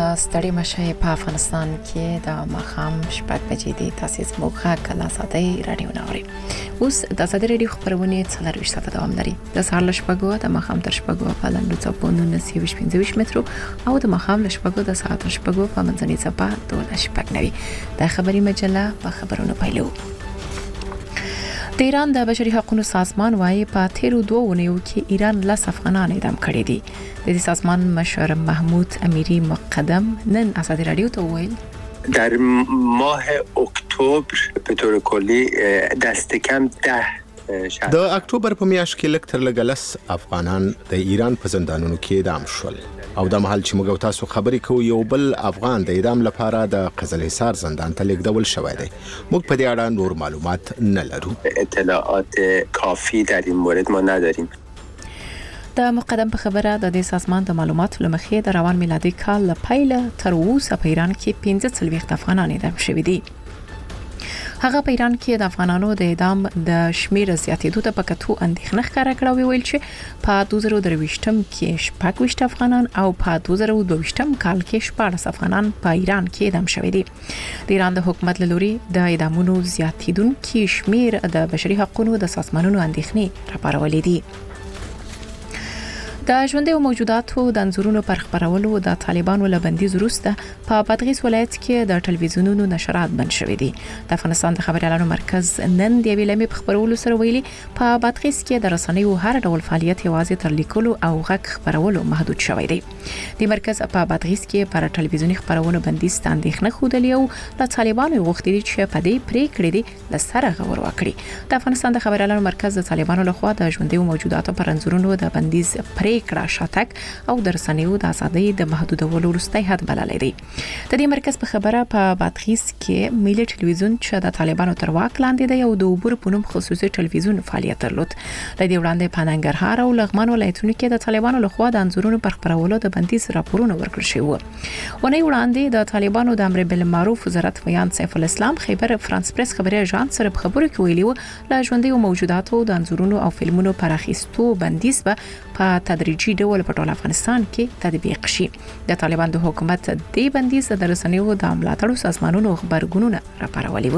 ستړي مشه په افغانستان کې د مخام شپږ بجې د تاسیس موخه کلا ساده رادیو نوري اوس د ساده رادیو خبرونه څلور ساعته دوام لري د سهار له شپږو د مخام تر شپږو په لاندو چپونو 915 مترو او د مخام له شپږو د ساعت شپږو په منځني چپا 12 شپږ نوي د خبري مجله په خبرونو پیلو د ایران د بشري حقوقو سازمان وايي په تیرو 2 ونیو کې ایران لاس افغانان اعدام کړي دي د دې سازمان مشر محمود امیری مقدم نن اساس رادیو ته ویل در ماه اکتبر به طور کلی دست کم 10 د اکتوبر په میاشت کې لکتر لګلس افغانان د ایران په زندانونو کې اعدام شول او د محل چې موږ تاسو خبرې کوو یو بل افغان د اعدام لپاره د قزل حصار زندان ته لیږدول شوی دی موږ په دې اړه نور معلومات نه لرو اطلاعات کافی در این مورد ما نداریم د مقدم په خبره د دې سازمان د معلوماتو لمخې د روان میلادي کال له پیله تر اوسه په ایران کې 15 افغانان اعدام شوي دي هغه په ایران کې د افغانانو د اعدام د شمیر زیاتېدو ته پکتو اندېښنه ښکاره کړه ویل چې په 2023م کې 28 افغانان او په 2022م کال کې 14 افغانان په ایران کې اعدام شوي دي د ایران د حکومت له لوري د اعدامونو زیاتېدونکو شمیر د بشري حقوقو د سازمانونو اندېښنې راپارولې دي د ژوندۍ او موجوداتو د انځورونو پر خبرولو د طالبانو له بندیز وروسته په بادغیس ولایت کې د ټلویزیونونو نشرات بند شوي دي د افغانستان د خبري اعلانو مرکز نن د ویلمې په خبرولو سره ویلي په بادغیس کې د رسنیو هر ډول فعالیت یوازې تر لیکلو او غږ خبرولو محدود شوی دی د مرکز په بادغیس کې پر ټلویزیوني خبرونو بندیز اندېښنه خوده او د طالبانو غوښتنې چې په دې پریکړې دي لسره غور وکړي د افغانستان د خبري اعلانو مرکز د طالبانو لخوا د ژوندۍ او موجوداتو پر انځورونو د بندیز کړه شاتک او د رسنیو د ازادۍ د محدودولو وروستی حد بللی دی د دې مرکز په خبره په بادغیس کې ملي ټلویزیون چې د طالبانو تر واک لاندې دی او د عبور پونم خصوصي ټلویزیون فعالیت درلود لدې وړاندې په ننګرهار او لغمان ولایتونو کې د طالبانو لخوا د انځورونو پر خبرولو د بندیز راپورونه ورکړل شوی و ونې وړاندې د طالبانو د امر بالمعروف وزارت ویان سیف الاسلام خیبر فرانس پریس خبري اژانس سره خبرو کې ویلي و لا ژوندۍ او موجوداتو د انځورونو او فلمونو پر اخیستو بندیز په تدریجي ډول په ټول افغانستان کې تطبیق شي د طالبان د حکومت د بندیز د رسنیو د ملاتړو سازمانونو خبرګونونه راپارولي و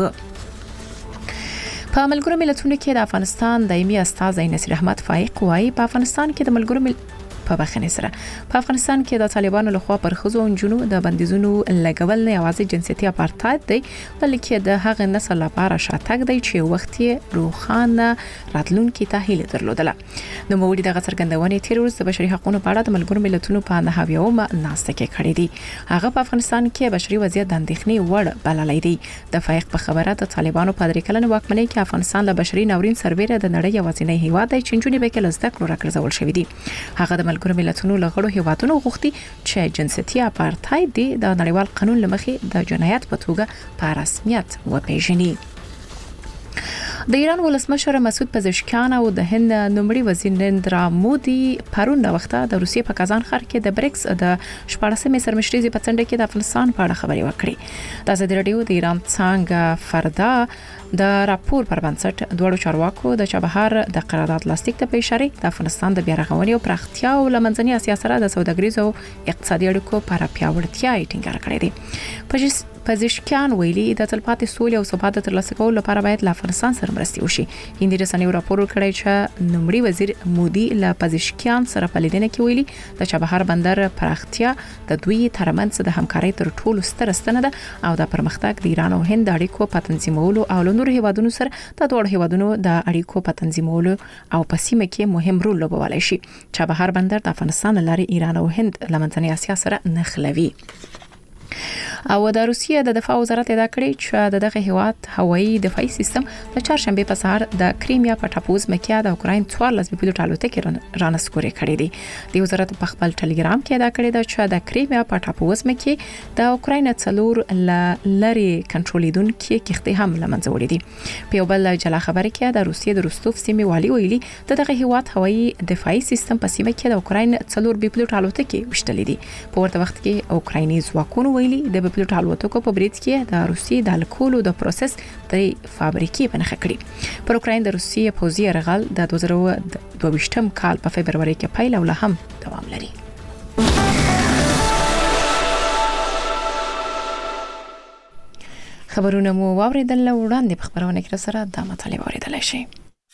په ملګرو ملتونو کې د افغانستان دایمي استازی نصیر احمد فائق وايي په افغانستان کې د ملګرو په بخښنې سره په افغانستان کې د طالبانو لخوا پر خزو او جنو د بندیزونو لګول نه یوازې جنسيتي اپارټاید دی بلکې د هغه نسل لپاره شاتګ دی چې وخت یې روخانه راتلونکي ته هیله درلودله نو مولي دغه څرګندونې تیر ورځ د بشري حقوقو په اړه د ملګرو ملتونو په نهاویومه ناسته کې کړې دي هغه په افغانستان کې بشري وضعیت د اندېښنې وړ بللی دی د فائق په خبره د طالبانو په درې کلن واکمنۍ کې افغانستان له بشري ناورین سربېره د نړۍ یوازینی هیواد دی چې جنونی به کې لزده کړو راکړل شوی دی هغه د ملګرو ملتونو لغړو هیوادونو غوښتي چې جنسيتي اپارټاید د نړیوال قانون لمخې د جنایت په توګه په رسمیت وپیژني د ایران ولسمشر مسعود پزشکیان او د هند نومړي وزیر نریندرا مودي پرون وخته د روسیې په کازان ښار کې د بریکس د 14مې سرمشريزي په څنډه کې د افغانستان په اړه خبري وکړي د ازادي رادیو د ایران څنګه فردا د راپور پر بنسټ دوړو چارواکو د چابهار د قرارداد لاستیک ته په اشاره د افغانستان د بیارغونې او پراختیا او لمنځنۍ اسیا سره د سوداګریز او اقتصادي اړیکو پر پیاوړتیا ټینګار کړی دی پزشکیان ویلي د تلپاتې سولې او ثبات ترلاسه کولو لپاره باید له افغانستان سره مرستې وشي هندي رسنیو راپور کړی چې نومړي وزیر مودي له پزشکیان سره په لیدنه کې ویلي د چابهار بندر پراختیا د دوی ترمنځ د همکارۍ تر ټولو ستره ستنه ده او د پرمختګ د ایران او هند اړیکو په تنظیمولو او نور هیوادونو سره د دوه هیوادونو د اړیکو په تنظیمولو او په سیمه کې مهم رول لوبولای شي چابهار بندر د افغانستان لاري ایران او هند لمنځنۍ اسیا سره نښلوي او د روسیې د دفاع وزارت ادعا کړې چې دغه هیواد هوایي دفاعي سیستم د چهارشنبه په سهار د کریمیا په ټاپوز مکه د اوکراین 14 پیلوټ الوتکې رانسکورې کړې دي د وزارت په خپل ټلګرام کې ادعا کړې ده چې د کریمیا په ټاپوز مکه د اوکراین څلور لری کنټرولیدونکو کښتۍ هم لمنځه وړي دي په یو بل جلا خبره کې د روسیې د روستوف سیمې والی ویلي دغه هیواد هوایي دفاعي سیستم په سیمه کې د اوکراین څلور پیلوټ الوتکې وشتلې دي په ورته وخت کې اوکرایني ځواکونو ویلي د پیلوټ الوتکو په برید کې د روسي د الکولو د پروسس د فابریکې په نښه کړې پر اوکراین د روسي پوځي یرغل د 2022م کال په فبرवरी کې پیل او لا هم دوام لري خبرونه مو واوریدل وړاندې په خبرونه کې سره د مطالعه اوریدل شي.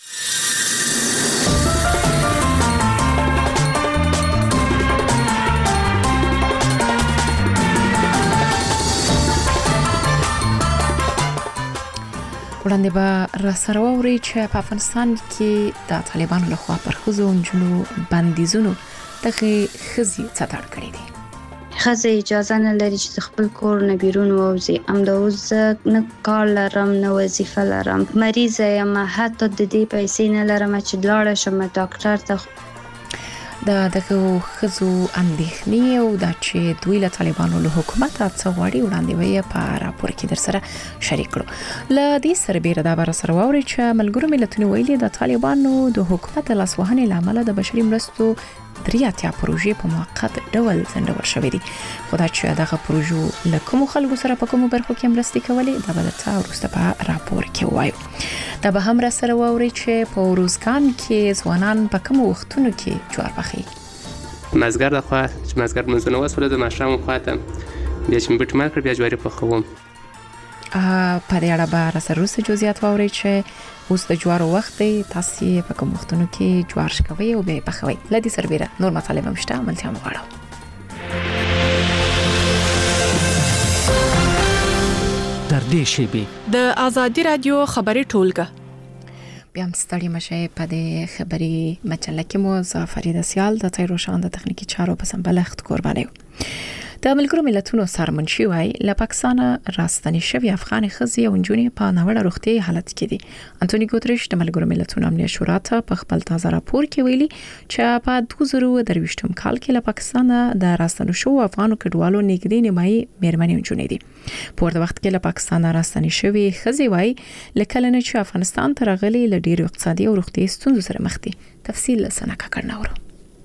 وړاندې به را سره ووري چې په افغانستان کې د طالبانو لخوا پر ښځو او نجونو بندیزونو دغه ښځې څټړ کړي دي. ښځې اجازه نه لري چې خپل کور نه بیرون ووځي. همداوس نه کار لرم نه وظیفه لرم، مریضه یم، حتی د دې پیسې نه لرم چې لاړه شم ډاکټر ته. دغه ښځو اندېښنې او د چې دوی له طالبانو له حکومت څخه غواړي وړاندې وي په راپور کې در سره شریک کړو. ل دې سره بیره دا بر سره ووري چې ملګرو ملتونو ویلي د طالبانو د حکومت لاسوهنې لامل د بشري مرستو 3 پروژې په موقت ډول ځنډول شوې دي. خدای چې دغه پروژو له کوم خلکو سره په کوم برخو کې مرستې کولې دا به تاسو وروسته په راپور کې وایو. دا به هم را سره ووري چې په روزګان کې ځوانان په کوم وختونو کې جوار پخي. مازګر د خوا چې مازګر منځونه وسوله د ماشام خواته بیا چې بټ مارکر بیا جواری پخوم. په دې اړه به را سره روسي جزئیات ووري چې اوس د جوارو وخت دی، تاسو په کوم وختونو کې جوار شکوي او به پخوي. لدی سربېره نور مطالب مشته عملتیا مغواړو. در دې شیبه د آزادی رادیو خبري ټولګه بیا هم ستړي مشه په دې خبري مجله کې مو زافرید سیال د تیر روشان د تخنیکی چارو په سمبلخت قرباني. د ملګرو ملتونو سرمنشي وای له پاکستان راستنی شوی افغان ښځې او نجونې په ناوړه روغتي حالت کې دي. انټونی ګوتریش د ملګرو ملتونو امنیت شورا ته په خپل تازه راپور کې ویلي چې په 2023م کال کې له پاکستان د راستنو شو افغانو کډوالو نږدې نیمایي مېرمنې نجونې دي. په ورته وخت کې له پاکستان راستنی شوی ښځې وای لکه نه چې افغانستان ته راغلي له ډیرو اقتصادي او روغتي ستونزو سره مخ دي. تفصیل سنکه کړناورو.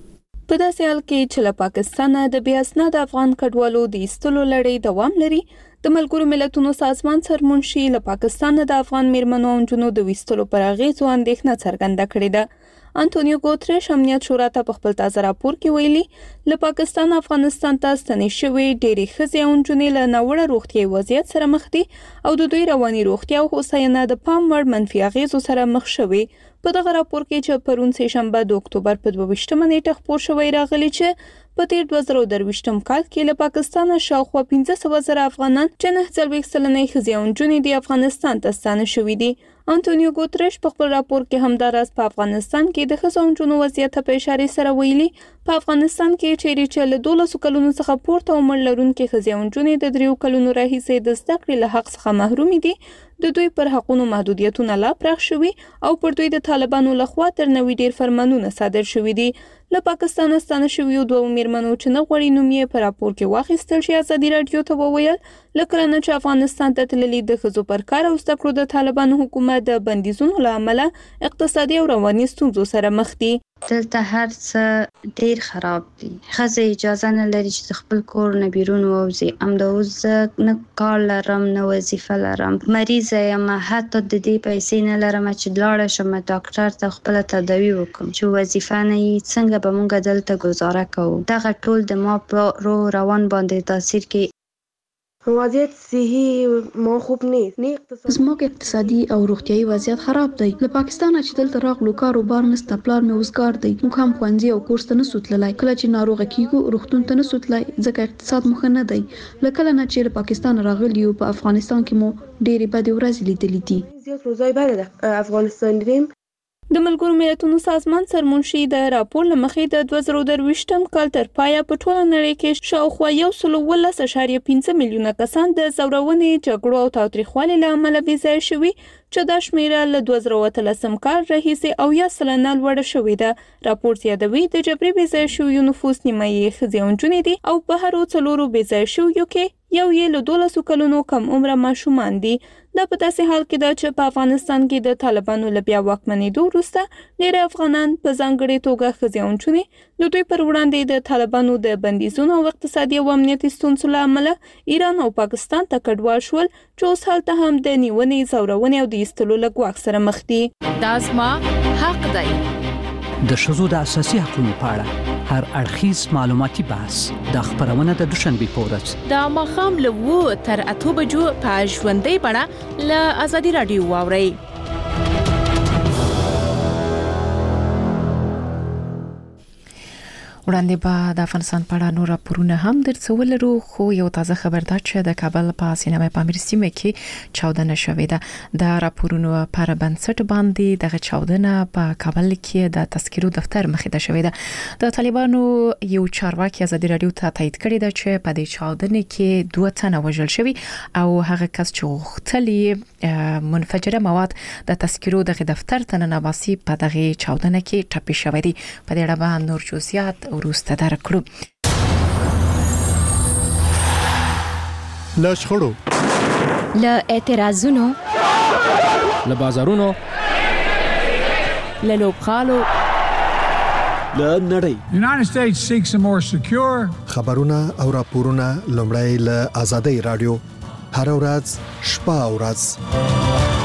په داسې حال کې چې له پاکستان د بیا اسناد افغان کډوالو د ایستلو لړۍ دوام لري، د ملګرو ملتونو سازمان سرمنشي له پاکستان د افغان میرمنو او نجونو د ویستلو پر اغیزو اندېښنه څرګنده کړې ده. انټونیو ګوتریش امنیت شورا ته په خپل تازه راپور کې ویلي له پاکستان افغانستان ته ستنې شوې ډېرې ښځې او نجونې له ناوړه روغتیايي وضعیت سره مخ دي او د دوی رواني روغتیا او هوساینه د پام وړ منفي اغیزو سره مخ شوي. په دغه راپور کې چې پرون سه شنبه د اکتوبر په 22مه نیټه خپور شوی راغلی چې په تیر 2023م کال کې له پاکستان شاوخوا 15,000 افغانان چې 9.4 سلنه ښځې او نجونې د افغانستان ته ستانه شوي دي. انټونیو ګوتریش په خپل راپور کې همداراز په افغانستان کې د ښځو او نجونو وضعیت په اشاره سره ویلي په افغانستان کې چې له 12 کلونو څخه پورته عمر لرونکي ښځې او نجونې د 3 کلونو راهیسې د زده کړې له حق څخه محروم دي. د دوی پر حقونو محدودیتونه لا پراخ شوي او پر دوی د طالبانو لخوا تر نوې ډیر فرمانونه صادر شوي دي. له پاکستان ستانه شویو دوه میرمنو چې نه غوړي نوم یې په راپور کې واخیستل شي ازادي رادیو ته وویل لکه نه چې افغانستان ته تللي د ښځو پر کار او زده کړو د طالبانو حکومت د بندیزونو له امله اقتصادي او رواني ستونزو سره مخ دي. دلته هر څه ډیر خراب دي. ښځې اجازه نه لري چې خپل کور نه بیرون ووځي. همداوس نه کار لرم نه وظیفه لرم، مریضه یم، حتی د دې پیسې نه لرم چې لاړه شم ډاکټر ته خپل تداوی وکړم چې وظیفه نه یې څنګه به مونږ دلته گزاره کوو. دغه ټول د ما په روان باندې تاثیر کوي. وضعیت صحي ما خوب نیست. زموږ اقتصادي او روغتيایي وضعیت خراب دی. له پاکستان چې دلته راغلو کاروبار نشته، پلار مې وزګار دی. موږ هم ښوونځي او کورس ته نسو تللی. کله چې ناروغه کیږو روغتون ته نسو تللی ځکه اقتصاد مخ نه دی. لکه نه چې له پاکستان راغلی او په افغانستان کې مو ډېری بد ورځې لیدلې دي. زیات روزای بده افغانستان دیدیم. د ملګرو ملتونو سازمان سرمنشي د راپور لمخې د 2023م کال تر پایه په ټوله نړۍ کې شاوخوا 1.5 میلیونه کسان د زورونې جګړو او تاوتریخوالي له امله بېځایه شوي چې دا شمیره له 2013م کال راهیسې 90% لوړه شوې ده. راپور زیاتوي د جبري بېځایه شویو نفوس نیمایي ښځې او نجونې دي او په هرو 4 بېځایه شویو کې یو یې له 12 کلونو کم عمره ماشومان دي. دا په داسې حال کې ده چې په افغانستان کې د طالبانو له بیا واکمنېدو وروسته ډېری افغانان په ځانګړې توګه ښځې او نجونې د دوی پر وړاندې د طالبانو د بندیزونو او اقتصادي او امنیتي ستونزو له امله ایران او پاکستان ته کډوال شول چې اوس هلته هم د نیونې، زورونې او د ایستلو له ګواښ سره مخ دي. دا زما حق دی. د ښځو د اساسي حقوقو په اړه هر اړخیز معلوماتي بحث د خبرونه د دوشنبه پورز د ماخام له 2 تر 8 بجو په ژوندۍ بڼه له ازادي رادیو واوري. وړاندې به د افغانستان په اړه نور راپورونه هم درڅول لرو، خو یو تازه خبر ده چې د کابل په سینما پامیر سیمه کې چاودنه شوې ده. د راپورونو پر بنسټ باندې دغه چاودنه په کابل کې د تذکرو دفتر مخې ته شوې ده. د طالبانو یو چارواکي ازادي رادیو ته تایید کړی ده چې په دې چاودنه کې 2 تنه وژل شوي او هغه کس چې غوښتل منفجره مواد د تذکرو دغه دفتر ته ننباسي په دغه چاودنه کې ټپي شوی دی. په دې اړه به نور جزئیات ورسته درکړو. له شخړو، له اعتراضونو، له بازارونو، له لوبغالو، له نړۍ. United States seeks a more secure. خبرونه او راپورونه لومړی له آزادۍ رادیو هر ورځ شپه او ورځ.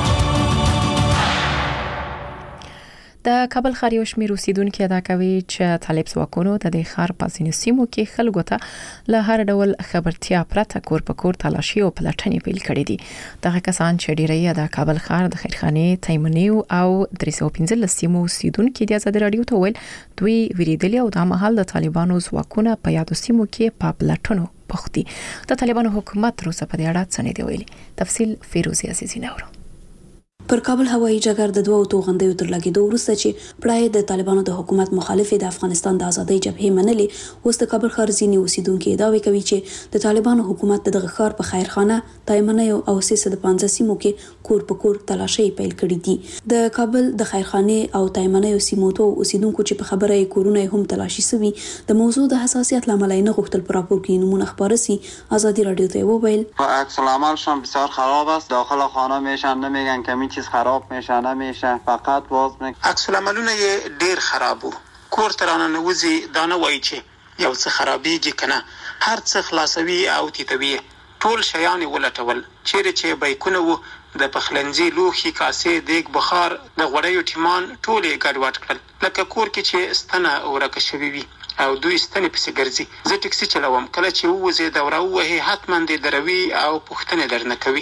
د کابل ښار یو شمېر اوسیدونکو ادا کوي چې طالب ځواکونو د ښار په ځینو سیمو کې خلکو ته له هر ډول خبرتیا پرته کور په کور تلاشي او پلټنې پیل کړې دي. دغه کسان چې ډیری د کابل ښار د خیرخانې، تیمنیو او 315 سیمو اوسیدونکو د آزادي رادیو ته ویل دوی ویریدلي او د مهال د طالبانو ځواکونه په یادو سیمو کې په پلټنو بوخت دي. د طالبانو حکومت روسه په دې اړه څه نه دی ویلي. تفصیل فیروزي عزیزی نورو. پر کابل هوایي جګر د 2 توغندیو تر لګیدو وروسته چې پړای د طالبانو د حکومت مخالف د افغانستان د ازادۍ جبهې منلې، اوس د کابل ښار ځینې اوسیدونکو دعوی کوي چې د طالبانو حکومت دغه ښار په خیرخانه، تایمنیو او 315 سیمو کې کور په کور تلاشي پیل کړې دي. د کابل د خیرخانه او تایمنیو سیمو ته اوسیدونکو چې په خبره یې کورونه هم تلاشي سوي د موضوع د حساسیت لامل نه غوښتل پر راپور کې نمونه خبره سي. آزادی رادیو ته وویل عکس العملشون بسیار خراب است. داخل خانه میشن، نمیگن که می چیز خراب میشه، نمیشه، فقط باز میگن. عکس العملونه یې ډیر خراب وو. کور ترانه نوځي دا نه وایي چې یو څه خرابېږي کنه، هر څه خلاصوي او تیتوي. ټول شیان ولټول، چیرې چې بیکونه وو د پخلنځي لوښي، کاسې، دیګ، بخار، د غوړیو ټیمان ټول یې ګډوډ کړل. لکه کور کې چې ستنه ورکه شوې وي او دوی ستنې پسې ګرځي. زه ټکسي چلوم، کله چې ووځي دوره ووهي حتما دې دروي او پوښتنې درنه کوي.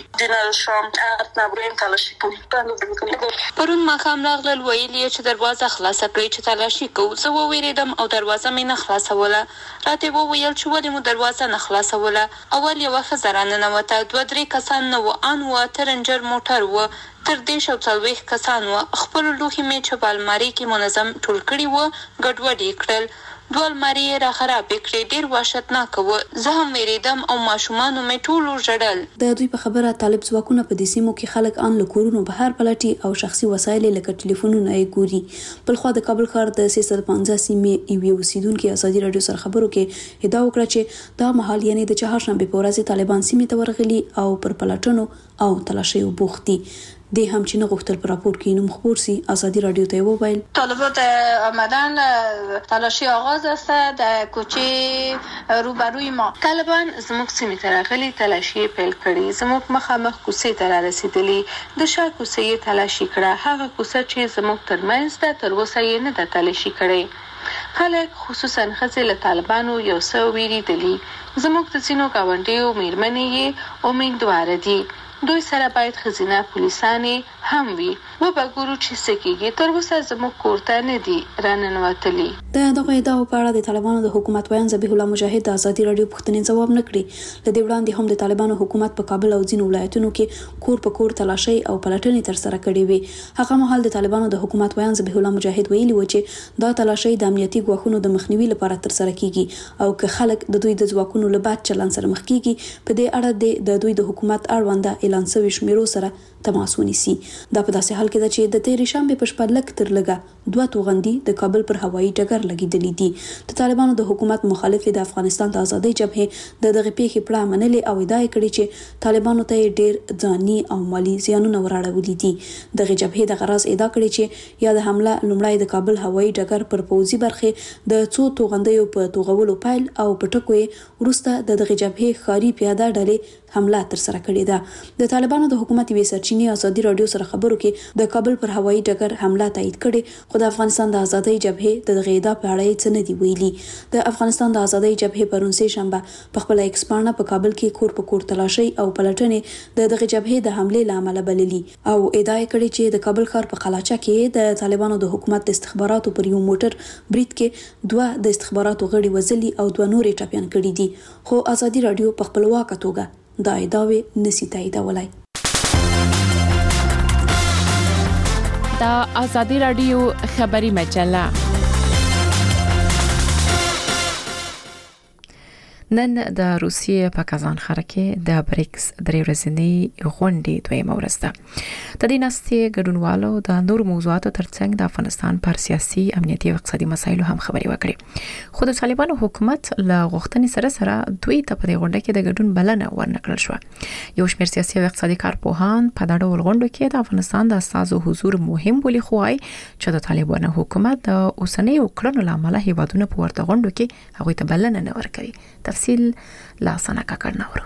پرون ماښام راغلل، ویل یې چې دروازه خلاصه کړئ چې تلاشي کوو. زه وویریدم او دروازه مې نه خلاصوله. راته وویل چې ولې مو دروازه نه خلاصوله. اول یوه ښځه راننوته، 2-3 کسان نه وو، ان و اته رنجر موټر و، تر 40 کسان و. خپل لوښي مې چې په المارۍ کې منظم ټول کړي و ګډوډ یې کړل. 2 المارۍ یې را خراب کړې. ډیر وحشتناک و. زه هم ویریدم او ماشومان مې ټول ژړل. د دوی په خبره طالب ځواکونه په دې سیمو کې خلک ان له کورونو بهر پلټي او شخصي وسایل لکه ټلیفونونه یې ګوري. بل خو د کابل ښار د 315 سیمې یو اوسیدونکو آزادي رادیو سره خبرو کې ادعا وکړه چې دا مهال یعنی د چهارشنبه په ورځ طالبان سیمې ته ورغلي او پر پلټنو او تلاشیو بوخت دي. د هم چې نه غوښتل پر راپور کې نوم خبر سي. آزادی رادیو ته وویل طالبات آمدن تلاشی آغاز است در کوچه روبروی ما. طالبان زموږ سیمې ته راغلي، تلاشی پیل کړي. زموږ مخامخ کوڅې ته رسیدلي، د شا کوڅې یې تلاشی کړه. هغه کوڅه چې زموږ ترمنځ ده تر اوسه یې نه ده تلاشی کړي. خلک خصوصا ښځې له طالبانو یو څه ویریدلي. زموږ د ځینو ګاونډیو میرمنې یې امیدواره دي. دوی سره باید خزینه پولیسانې هم وي. و به ګورو چې څه کېږي. تر اوسه زموږ کور ته نه دي راننوتلي. د دغه ادعاو په اړه د طالبانو د حکومت ویان ذبیح الله مجاهد د آزادي رادیو پوښتنې ځواب نه کړي. له دې وړاندې هم د طالبانو حکومت په کابل او ځینو ولایتونو کې کور په کور تلاشي او پلټنې ترسره کړې وي. هغه مهال د طالبانو د حکومت ویان ذبیح الله مجاهد ویلي و چې دا تلاشي د امنیتي ګواښونو د مخنیوي لپاره ترسره کیږي او که خلک د دوی د ځواکونو له بد چلند سره مخ کیږي، په دې اړه د دوی د حکومت اړونده اعلان شوی شمیرو سره تماس ونیسي. دا په داسې حال کې ده چې د تېرې شنبې په شپه لږ تر لږه 2 توغندي د کابل پر هوایي ډګر لګیدلې دي. د طالبانو د حکومت مخالف د افغانستان د ازادۍ جبهې د دغه پیښې پړه منلې او ادعا کړې چې طالبانو ته ډېر ځاني او مالی زیانونه وراړولي دي. دغه جبهې د غرض ادعا کړې چې یا د حمله لومړی د کابل هوایي ډګر پر پوځي برخې د 2 توغندیو په توغولو پیل او په ټکو وروسته د دغه جبهې ښاري پیاده ډلې حمله ترسره کړې ده. د طالبانو د حکومت یوې سرچینې ازادي رادیو سره خبرو کې د کابل پر هوایي ډګر حمله تایید کړې، خو د افغانستان د ازادۍ جبهې د دغه ادعا په اړه څه نه دی ویلي. د افغانستان د ازادۍ جبهې پرون سه شنبه په خپل ایکس پاڼه په کابل کې کور په کور تلاشي او پلټنې د دغه جبهې د حمله لامل بللي او ادعا کړې چې د کابل ښار په قلاچه کې د طالبانو د حکومت د استخباراتو پر یو موټر برید کې 2 د استخباراتو غړي وزلي او 2 نورې ټپيان کړي دي، خو ازادي رادیو په خپلواکه توګه دا ادعاوې نشي تاییدولای. دا ازادي رادیو خبری مجله. نن د روسیې په کازان ښار کې د بریکس درې ورځنۍ غونډې دویمه ورځ ده. د دې ناستې ګډونوالو د نور موضوعاتو ترڅنګ د افغانستان پر سیاسي، امنیتي او اقتصادي مسایلو هم خبرې وکړې، خو د طالبانو حکومت له غوښتنې سره دوی ته په دې غونډه کې د ګډون بلنه ورنکړل شو. یو شمېر سیاسي او اقتصادي کارپوهان په دا ډول غونډو کې د افغانستان د استازو حضور مهم بولي، خو وايي چې د طالبانو حکومت د اوسنیو کړنو لامل هیوادونه په ورته غونډو کې هغوی ته بلنه نه ورکوي. تفصیل لاسانه کاکړناور.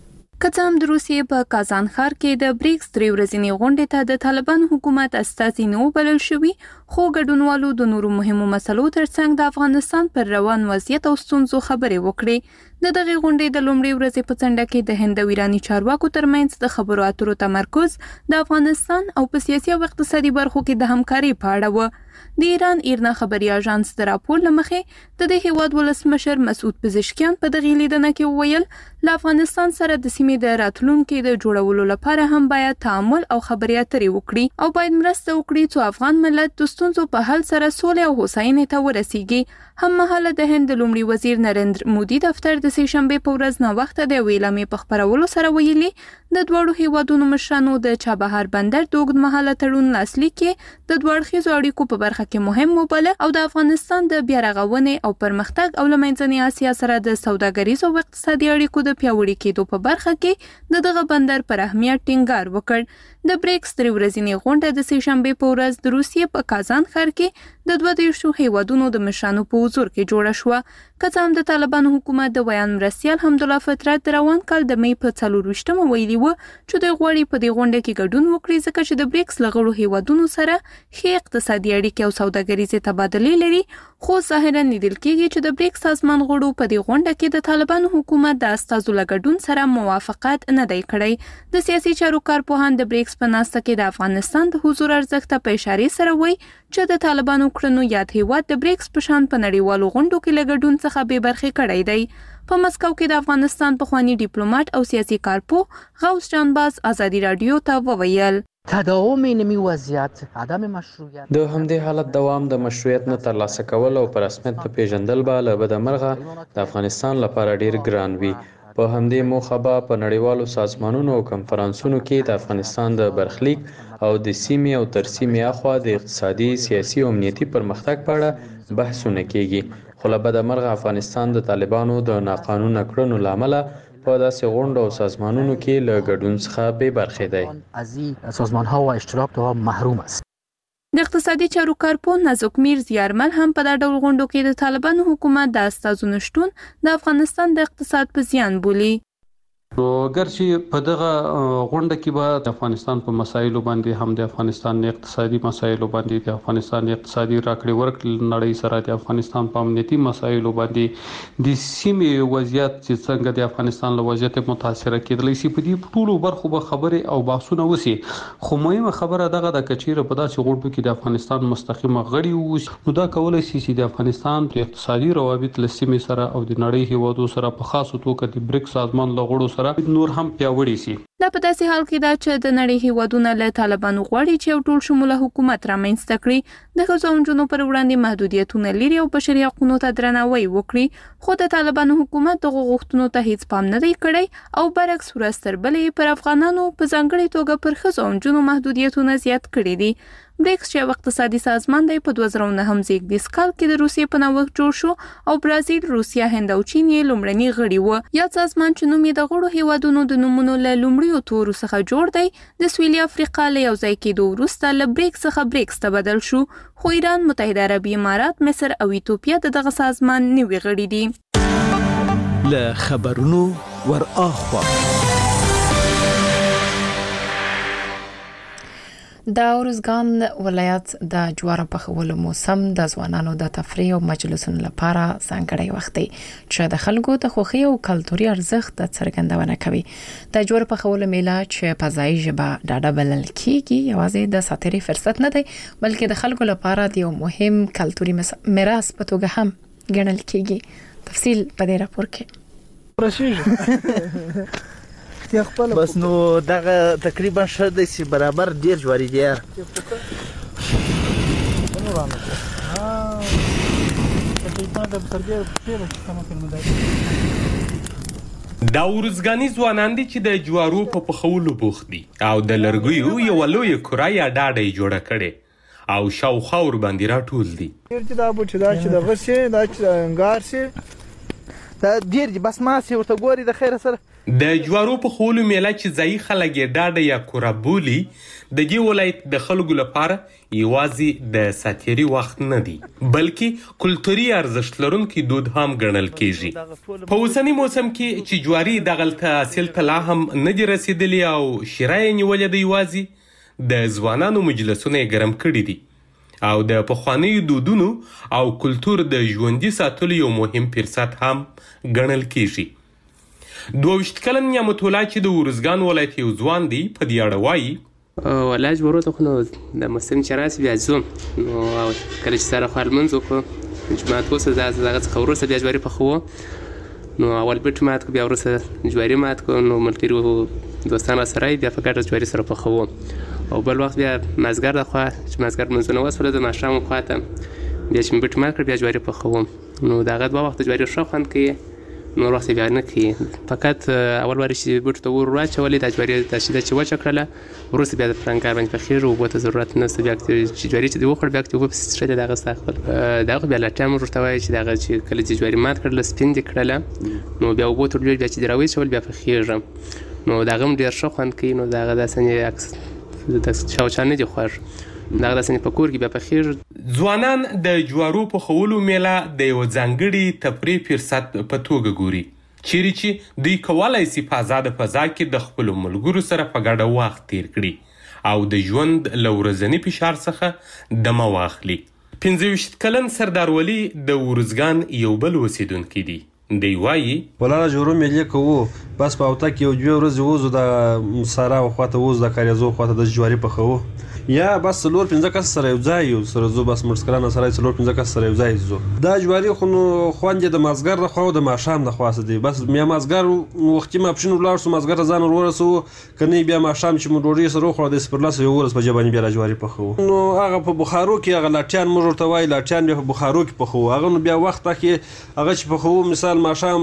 کڅام د روسیې په کازان ښار کې د بریکس درې ورځنۍ غونډې ته د طالبان حکومت استازي نو بلل شوی، خو ګډونوالو د نورو مهمو مسلو ترڅنګ د افغانستان پر روان وضعیت او ستونزو خبرې وکړې. د دغه غونډې د لومړۍ ورځې په څنډه کې د هند او ایراني چارواکو ترمنځ د خبرو اترو تمرکز د افغانستان او په سیاسي او اقتصادي برخو کې د همکارۍ په اړه و. د ایران ایرنا خبري اژانس د راپور لمخې د دې هیواد ولسمشر مسعود پزشکیان په دغه لیدنه کې وویل له افغانستان سره د سیمې د راتلونکو د جوړولو لپاره هم باید تعامل او خبرې اترې وکړي او باید مرسته وکړي چې افغان ملت د ستونزو په حل سره سولې او هوساینې ته ورسیږي. هم مهاله د هند لومړي وزیر نریندر مودي دفتر د سه شنبه په ورځ نه وخت د ویلامې په خبرولو سره ویلي د دوړو هیوادونو مشرانو د چابهار بندر د اوږد مهاله تړون لاسلیک کې د دوړخیزو اړیکو په برخه کې مهم وبله او د افغانستان د بیا رغونې او پرمختګ او لمنځنۍ اسیا سره د سوداګریزو او اقتصادي اړیکو د پیاوړي کېدو په برخه کې دغه بندر پر اهمیت ټینګار وکړ. د بریکس درې ورځنۍ غونډه د سه شنبه په ورځ د روسیې په کازان ښار کې د 22 هیوادونو د مشرانو په حضور کې جوړه شوه. کڅام د طالبانو حکومت د ویان مرستیال حمدالله فطرت روان کال د مې په 24مه ویلي و چې د غوړی په دې غونډه کې ګډون وکړي ځکه چې د بریکس لغړو هیوادونو سره ښه اقتصادي اړیکې او سوداګریزې تبادلې لري، خو ظاهرا لیدل کېږي چې د بریکس سازمان غړو په دې غونډه کې د طالبانو حکومت د استازو لګډون سره موافقت نه دی کړی. د سیاسي چارو کارپوهان د بریکس په ناسته کې د افغانستان د حضور ارزښت په اشاره سره وایي چې د طالبانو کړنو یاد هیواد د بریکس په شان په نړیوالو غونډو کې لګډون څخه به برخه کړی دی. په مسکو کې د افغانستان پخوانی ډیپلوماټ او سیاسي کارپوه غوث جانباز ازادي رادیو ته وویل تداوم نمی وضعیت عدم مشروعیت د همدې حالت دوام د مشروعیت نه ترلاسه کول او پر رسمیت په پیژندل به له بدمرغه د افغانستان لپاره ډیر ګران وي. په همدې موخه به په نړیوالو سازمانونو او کنفرانسونو کې د افغانستان د برخلیک او د سیمې او ترسیمې اخوا د اقتصادي، سیاسي او امنیتي پرمختګ په اړه بحثونه کیږي. خو له بدمرغه افغانستان د طالبانو د ناقانونه کړنو لامل په داسې غونډو او سازمانونو کې له ګډون څخه بې برخې دی. از سازمان‌ها و اشتراک در محروم است. د اقتصادي چارو کارپوه نازک میر زیارمل هم په دا ډول غونډو کې د طالبانو حکومت د استازو نشټون د افغانستان د اقتصاد په زیان بولي. ګرچې په دغه غونډه کې به د افغانستان په مسایلو باندې هم د افغانستان اقتصادي مسایلو باندې د افغانستان اقتصادي راکړې ورکړې نړۍ سره د افغانستان په امنیتي مسایلو باندې د سیمې وضعیت چې څنګه د افغانستان له وضعیت متاثر کېدلی شي په دې ټولو برخو به خبرې او بحثونه وشي. خو مهمه خبره دغه د کچیره په داسې غونډو کې د افغانستان مستقیمه غړي وي نو دا کولای شي چې د افغانستان د اقتصادي روابط له سیمې سره او د نړۍ هیوادو سره په خاصه توګه د بریکس سازمان له غړو نور هم پیاوړی شي. دا په داسې حال کې دا چې د نړۍ هیوادونه له طالبانو غواړي چې یو ټول شموله حکومت رامنځته کړي، د ښځو او نجونو پر وړاندې محدودیتونه لري او بشري حقوقو ته درناوی وکړي، خو د طالبانو حکومت دغه غوښتنو ته هیڅ پام نه دی کړی او برعکس ورستر بلې پر افغانانو په ځانګړي توګه پر ښځو او نجونو محدودیتونه زیات کړي دي. بریکس چې اقتصادي سازمان دی په 2009 زیږدیز کال کې د روسیې په نوښت جوړ شو او برازیل، روسیا، هند او چین یې لومړني غړي وو. یا سازمان چې نوم یې د غړو هیوادونو د نومونو له لومړیو تورو څخه جوړ دی، د سویلي افریقا له یو ځای کېدو وروسته له بریکس څخه بریکس ته بدل شو، خو ایران، متحده عربي امارات، مصر او ایتوپیا دغه سازمان نوي غړي دي. له خبرونو ور اخوا د ارزګان ولایت د جوارو پخولو موسم د ځوانانو د تفریح او مجلسونو لپاره ځانګړی وخت دی چې د خلکو د خوښۍ او کلتوري ارزښت څرګندونه کوي. د جوارو پخولو میله چې په ځای ژبه ډاډه بلل کیږي یوازې د ساتري فرصت نه دی بلکې د خلکو لپاره د یو مهم کلتوري میراث په توګه هم ګڼل کیږي. تفصیل په دې راپور کې بس نو دغه تقریبا شر دی چې برابر ډیر جواری دی. دا ورزګانی ځوانان دي چې د جوارو په پخولو بوخت دي او د لرګیو یو لوی کورای ډاډه جوړه کړي او شاوخوا ور باندې راټول دي. دا بو چې دا چې د غشي دا چې انګار شي دا ډیر دي بس ما سي ورته ګوري د خیر سره. د جوارو په خولو میله چې ځای خلک ډاډه یا کورابولي د دې ولایت د خلکو لپاره یوازې د ساتيري وخت نه دی بلکې کلتوري ارزښت لرونکي دود هم ګڼل کیږي. په اوسنی موسم کې چې جواري دغلته حاصل ته لا هم نه دی رسیدلی او شیرای نیولې دی یوازې د ځوانانو مجلسونه ګرم کړي دي او د پخوانیو دودونو او کلتور د ژوندۍ ساتلو یو مهم فرصت هم ګڼل کیږي. 22 کلن نعمت الله چې د ورزګان ولایت یو ځوان دی په دې اړه وایي ولاج ورته خو نو د مسلم چې راسي بیا ځم نو کله چې سره خپل منځ وکړو جماعت وسه دغه څخه ورسره بیا جواري پخوو نو اول بیت مات کو بیا ورسره جواري مات کو نو ملګری دوستانه سره بیا فقط جواري سره پخوو او بل وخت بیا مازګر د خوا چې مازګر منځونه وسوله د ماښام خواته بیا چې بیت مات کړ بیا جواري پخوو نو دغه دوه وخت جواري ښه خوند کوي نور وخت بیا نه کوي فقط اول واری چې بیت ته ور واچولې د جواري د شیده چې وچ کړله ورسره بیا د فرنګار باندې پخېږي او بوته ضرورت نشته بیا چې جواري چې وخور بیا چې په سټره دغه ساخل دغه بیا لټام ورته وایي چې دغه چې کله چې جواري مات کړل سپین دي کړله نو بیا وبوته بیا چې دراوي شول بیا پخېږي نو دغه ډیر ښه خوند کوي نو دغه داسې عکس د شاوچانه دي خوښ دغه داسې په کور کې بیا پخېږي. ځوانان د جوارو په خولو میله د یو ځانګړي تفریح فرصت په توګه ګوري چیرې چې دوی کولی شي په آزاده فضا کې د خپلو ملګرو سره په ګډه وخت تیر کړي او د ژوند له ورځني فشار څخه دمه واخلي. 25 کلن سردار ولی د ورزګان یو بل اوسیدونکی دی. دی وایي ولاړه جوړو ملي کوو بس په اوته کې یو دوه ورځې وځو د سارا خواته وځو د کاریزو خواته د جواري پخوو یا بس څلور 15 کس سره یو ځای یو سره زو بس مرسکرانه سره څلور 15 کس سره یو ځای زو دا جواري خو نو خوندې د مازګر د خو د ماښام د خواسته دی بس میا مازګر وختي ما پښینو لاړ سو مازګر ځان ورسو کني بیا ماښام چې مو ډوډۍ سره خو د سپرلاس یو ورس په جبانی بیا جواري پخو نو هغه په بخارو کې هغه لاټیان موږ ورته وای لاټیان په بخارو کې پخو هغه نو بیا وخت کې هغه چې پخو مثال ماښام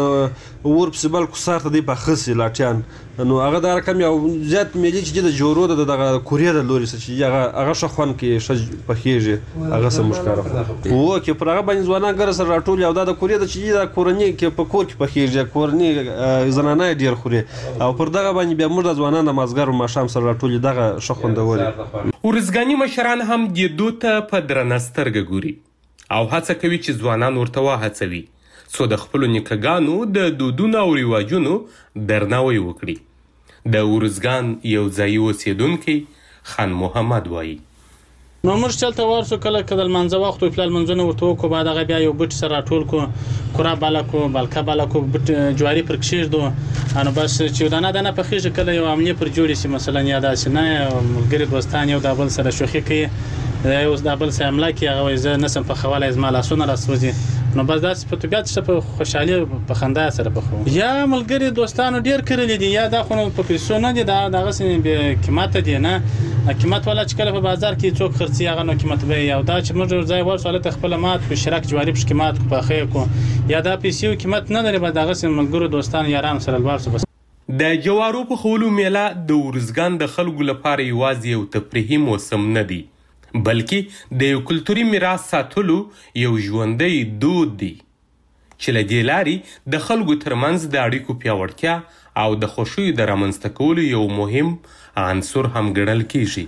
ورپسې بل کو سارته دی په خسي لاټیان نو هغه د رقم یو زیات ملي چې د جوړو دغه کوریا د لوري چې هغه شخوان کې شج پخېږي هغه سم مشکاره وو کې پر هغه باندې ځوانان ګر سره راټول یو د کوریا د چې د کورنۍ کې په کور کې پخېږي کورنۍ زنانه ډیر خوري او پر دغه باندې بیا موږ د ځوانان د مازګر ماښام سره راټول دغه شخوندوري. ورزګانی مشران هم د دوته په درنسترګه ګوري او هڅه کوي چې ځوانان ورته وهڅوي څو د خپل نیکګانو د دودونو او ریواجونو درناوی وکړي. د ورزګان یو ځای اوسیدونکی خان محمد وایي نو موږ چلته ورسو کله کله منځ وخت او خپل منځونه ورته کو بعد هغه بیا یو بټ سره ټول کو کورا بالا کو بلکه بالا کو بټ جواری پر کښېږدو انو بس چې دانه په خېږه کله یو عملیه پر جوړی شي مثلا یا داسې نه ملګری دوستان یو د بل سره شوخي کوي یو د بل سره املا کې هغه زه نسم په خواله از مال اسونه راسوځي نو بس داس په طبيعت څه په خوشحالي په خندا سره بخو یا ملګری دوستانو ډیر کړل دي یا دا خو په پیسو نه دي دا دغه سن به قیمت دي نه قیمت ولا چې کله په بازار کې څوک خرڅي هغه نو قیمت به یا دا چې موږ ځای ورساله خپل مات په شراک جواری په قیمت په خې کو یا دا پیسو قیمت نه لري به دغه سن ملګرو دوستان یاران سره الوارسو بس. د جوارو په خولو میله د ورزګان د خلکو لپاره یوازې یو تفریحي موسم نه دی بلکې د یو کلتوري میراث ساتلو یو ژوندی دود دی چې له دې لارې د خلکو ترمنځ د اړیکو پیاوړتیا او د خوښیو د رامنځته کولو یو مهم عنصر هم ګڼل کیږي.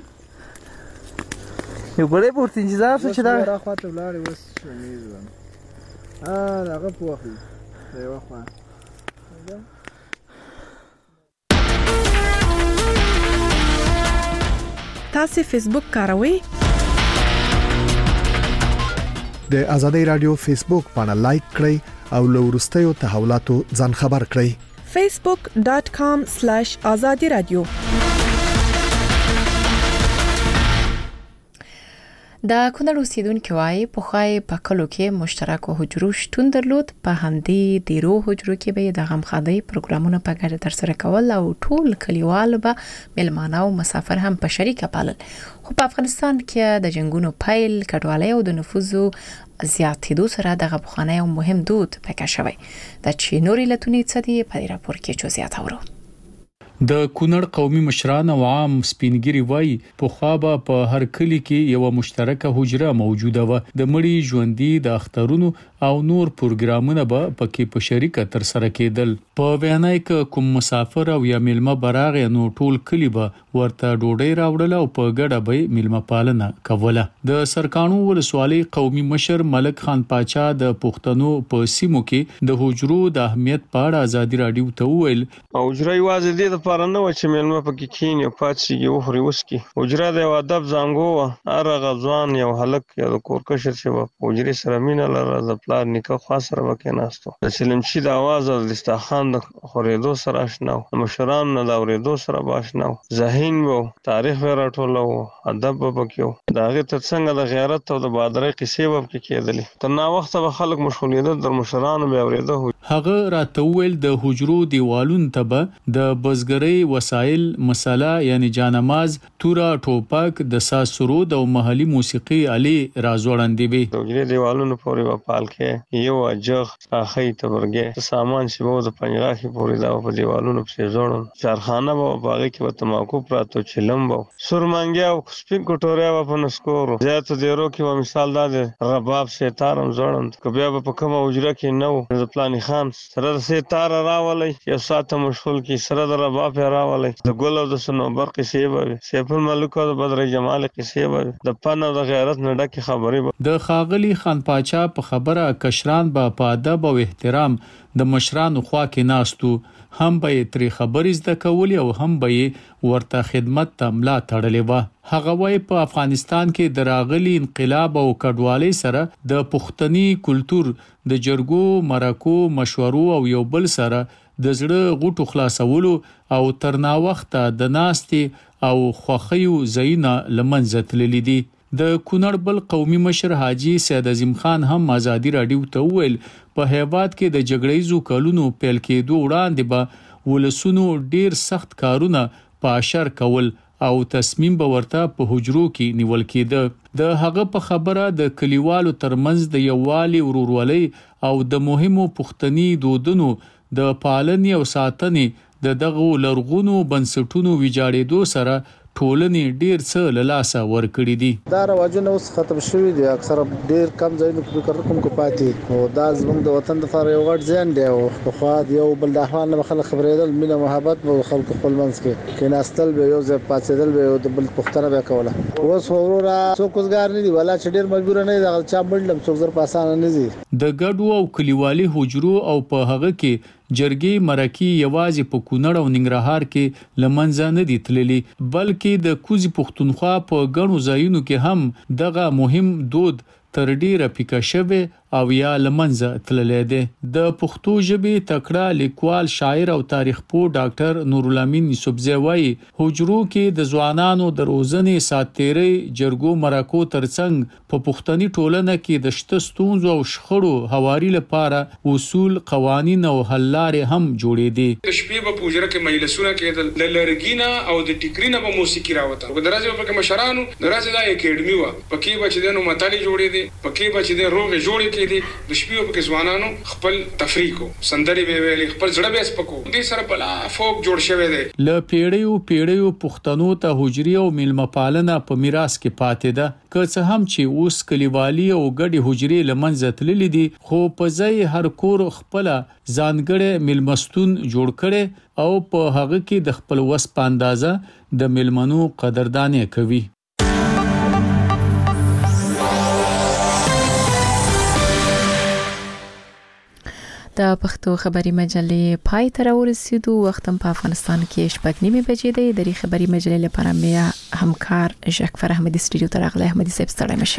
یو بلې پورته انتظار شو چې دا راخواته ولاړې اوس شمیز هغه په وخت دی یوه خوا تاسو فیسبوک کاروئ؟ د آزادۍ رادیو فیسبوک باندې لایک کړئ او له وروستیو تحولاتو ځان خبر کړئ. facebook.com/azadi radio. د کونړ اوسیدونکو وايي په خای په کلو کې مشترک حجرو شتون درلود. په همدې ډیرو حجرو کې به د غمخادي پروګرامونه په ګډه ترسره کول او ټول کلیوال به ملمانه او مسافر هم په شریکه پالل. خو په افغانستان کې د جنگونو پایل کډوالۍ او د نفوذو زیاتېدو سره دغه بخانه او مهم دود پکې شوی. د چینوري لتونی څه دی په راپور کې جزئیات اورو. د کونړ قومي مشران او عام سپینګری وای په خوابه په هر کلی کې یو مشترکه حجره موجوده و. د مړي ژوندۍ د اخترونو او نور پروګرامونه به پکې په شریکه تر سره کېدل. په وینای کې کوم مسافر او یا ملما براغ نو ټول کلی به ورته ډوډۍ راوړل او په ګډه به ملما پالنه کوله. د سرکانو ولسوالۍ قومي مشر ملک خان پاچا د پښتنو په سیمو کې د حجرو د اهمیت په اړه آزادي رادیو ته وویل. حجره یوازې د لپاره نه و چې ملما پکې کینی او پاتشي او خوري وسکي. حجره د ادب زنګو هر غزوان یو هلک یا د کورکشر چې و حجره سره مینه لرله د پلار نیکه خاص سره وکیناستو. د سلمشي د आवाज او د استخوان د خورېدو سره آشنا و. مشران نه د اورېدو سره آشنا و. ذهین و تاریخ راټولو ادب وبکیو. داغه ترڅنګ د غیرت او د بادرۍ قصې وب کې کېدلې. تر نا وخت به خلک مشغولیدل در مشرانو به اورېدو. هغه راتوول د حجرو دیوالون ته به د بزګرۍ وسایل مساله یعنی جانماز تورا ټوپک د ساسرود او محلي موسیقي علي رازوړندې وي. د حجرې دیوالونو پورې په پال کې یو اجغ اخی تبرګه سامان چې وو د پنجراخي پورې دا په دیوالونو په زوړن چارخانه وو باغې کې به تماکو پراتو چلم وو سورمانګیا او سپین کوټوریا و په نسکورو زیات دیرو کې و مثال دا رباب ستارم زوړن کبه په کومه حجره کې نو د پلان خان سره ستار راولې یو ساته مشغول کې سره د رباب راولې د ګل او د سنوبر قصې وي سیف الملک او د بدر جمال قصې وي د پن او د غیرت نه ډکه خبرې. د خاغلی خان پاچا په خبره کشران به په ادب او احترام د مشرانو خوا کې ناستو هم به تری خبرې زده کولې او هم به ورته خدمت ته ملا تړلې و. هغه وای په افغانستان کې د راغلي انقلاب او کډوالۍ سره د پښتني کلچر د جرګو مرکو مشورو او یو بل سره د زړه غوټو خلاصولو او ترنا وخت د ناستي او خوخیو زینا لمنځه تللی دي. د کونړ بل قومي مشر حاجی سید عظیم خان هم آزادي رادیو ته ویل په هیواد کې د جګړې کلونو پیل کېدو وړاندې به ولسونو ډیر سخت کارونه په اشر کول او تصمیم به ورته په حجرو کې نیول کېده. د هغه په خبره د کلیوالو ترمنځ د یووالي ورورولۍ او د مهمو پښتني دودونو د پالنې او ساتنې د دغه لرغونو بنسټونو ویجاړېدو سره ټولنې ډیر څه له لاسه ورکړي دي. دا رواجونه اوس ختم شوي دي. اکثره ډیر کم ځایونه فکر کوم کو پاتې او دا زموږ د وطن لپاره یو غټ زیان دی او خو یو بل د احوال نه خلک خبرېدل مینه محبت به خلک خپل منځ کې کیناستل به یو ځای پاتېدل به د بل پښتنه به کوله. اوس ورورا څوک کوزګار نه دی ولا چې ډیر مجبور نه دی چا بلډم څوک زر پاسانه نه دي. د ګډو او کلیوالي حجرو او په هغه کې جرګي مرکی یوازې په کونړ او ننګرهار کې لمنځه نه دي تللي بلکې د کوزي پښتونخوا په ګڼو ځایونو کې هم دغه مهم دود تر ډیره پیکا شوه او یا لمنځه تللی دی. د پښتو ژبې تکړه لیکوال شاعر او تاریخ پوه ډاکټر نور الامین یوسفزی وایي حجرو کې د ځوانانو د روزنې ساتيري جرګو مرکو ترڅنګ په پښتني ټولنه کې د شته ستونزو او شخړو هواري لپاره اصول قوانين او حل لارې هم جوړې دي. شپې په حجره کې مجلسونه کېدل د لرګینا او د ټیکرینا په موسیقي راوته او درازي په مشرانو درازي د اکیډمي و پکې بچ دنو متالي جوړې دي پکې بچ د روغ جوړې کې دي د شپې په ځوانانو خپل تفریقو سندري به ویلي خپل ځړه به سپکو دې سره بلا فوک جوړ شوی دی. ل پیړیو پښتنو ته حجري او ملما پالنه په میراث کې پاتې ده. که څه هم چې اوس کلیوالي او ګډي حجري لمنځه تللي دي خو په ځای هر کور خپل ځانګړي ملمستون جوړ کړي او په هغه کې د خپل وس په اندازه د ملمنو قدرداني کوي. د پښتو خبري مجلې پای ته ورسېدو. وخت په افغانستان کې 8:30 بجې دی. د خبري مجلې لپاره مې همکار ژکفر احمدي سټوډیو ته راغلی. احمدي صاحب ستړی مشه.